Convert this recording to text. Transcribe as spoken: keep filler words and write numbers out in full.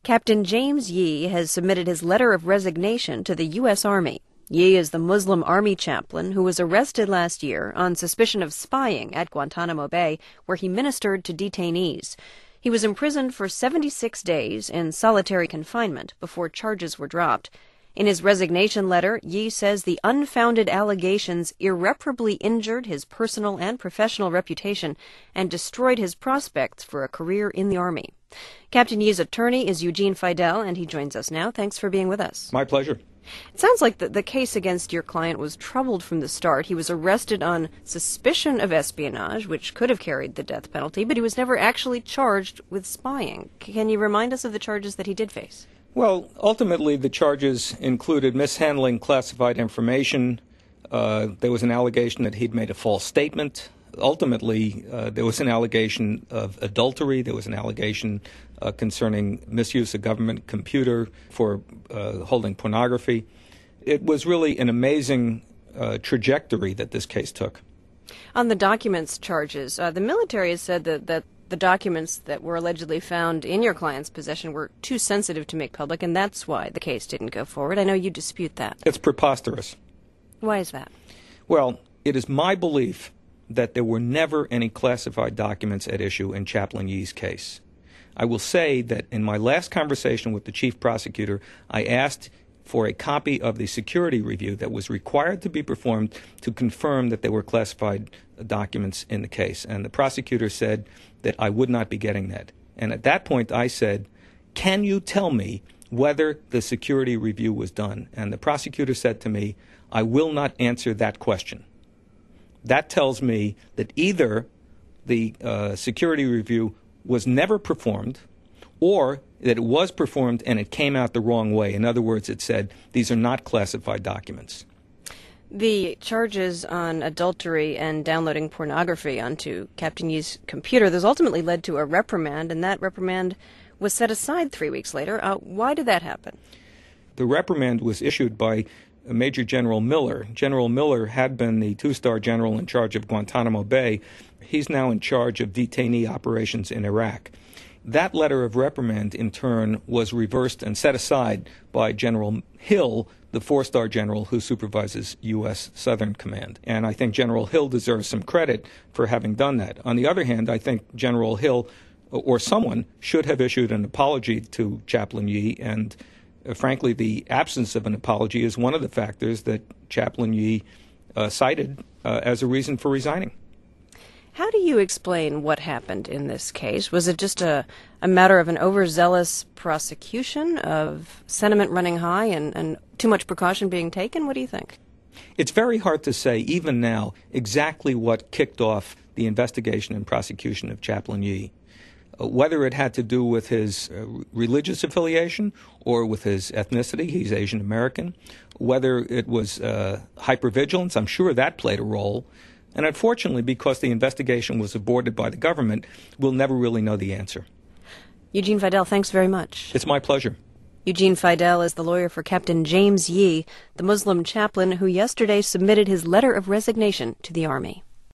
Captain James Yee has submitted his letter of resignation to the U S Army. Yee is the Muslim Army chaplain who was arrested last year on suspicion of spying at Guantanamo Bay, where he ministered to detainees. He was imprisoned for seventy-six days in solitary confinement before charges were dropped. In his resignation letter, Yee says the unfounded allegations irreparably injured his personal and professional reputation and destroyed his prospects for a career in the Army. Captain Yee's attorney is Eugene Fidel, and he joins us now. Thanks for being with us. My pleasure. It sounds like the, the case against your client was troubled from the start. He was arrested on suspicion of espionage, which could have carried the death penalty, but he was never actually charged with spying. Can you remind us of the charges that he did face? Well, ultimately, the charges included mishandling classified information. Uh, there was an allegation that he'd made a false statement. Ultimately, uh, there was an allegation of adultery. There was an allegation uh, concerning misuse of government computer for uh, holding pornography. It was really an amazing uh, trajectory that this case took. On the documents charges, uh, the military has said that, that the documents that were allegedly found in your client's possession were too sensitive to make public, and that's why the case didn't go forward. I know you dispute that. It's preposterous. Why is that? Well, it is my belief that there were never any classified documents at issue in Chaplain Yee's case. I will say that in my last conversation with the chief prosecutor, I asked for a copy of the security review that was required to be performed to confirm that there were classified documents in the case. And the prosecutor said that I would not be getting that. And at that point I said, can you tell me whether the security review was done? And the prosecutor said to me, I will not answer that question. That tells me that either the uh, security review was never performed, or that it was performed and it came out the wrong way. In other words, it said these are not classified documents. The charges on adultery and downloading pornography onto Captain Yee's computer, those ultimately led to a reprimand, and that reprimand was set aside three weeks later. Uh, why did that happen? The reprimand was issued by Major General Miller. General Miller had been the two-star general in charge of Guantanamo Bay. He's now in charge of detainee operations in Iraq. That letter of reprimand, in turn, was reversed and set aside by General Hill, the four-star general who supervises U S Southern Command. And I think General Hill deserves some credit for having done that. On the other hand, I think General Hill or someone should have issued an apology to Chaplain Yee, and uh, frankly, the absence of an apology is one of the factors that Chaplain Yee uh, cited uh, as a reason for resigning. How do you explain what happened in this case? Was it just a, a matter of an overzealous prosecution, of sentiment running high and, and too much precaution being taken? What do you think? It's very hard to say, even now, exactly what kicked off the investigation and prosecution of Chaplain Yee. Uh, whether it had to do with his uh, religious affiliation or with his ethnicity, he's Asian American, whether it was uh, hypervigilance, I'm sure that played a role. And unfortunately, because the investigation was aborted by the government, we'll never really know the answer. Eugene Fidel, thanks very much. It's my pleasure. Eugene Fidel is the lawyer for Captain James Yee, the Muslim chaplain who yesterday submitted his letter of resignation to the Army.